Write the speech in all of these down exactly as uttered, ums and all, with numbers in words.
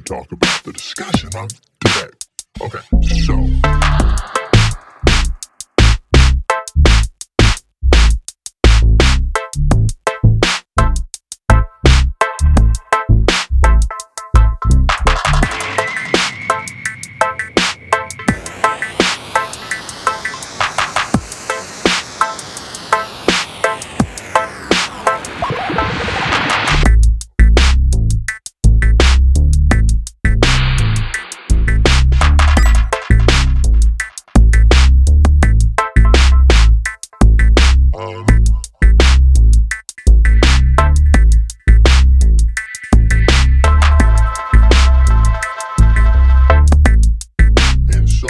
talk about the discussion on today. Okay, so. Um, and so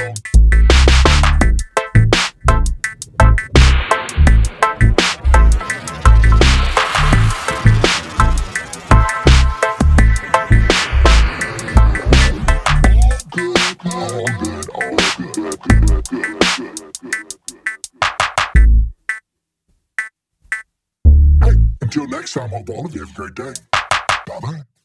all good, all good, good, good, good, good, good. Hey, until next time, hope all of you have a great day. Bye-bye.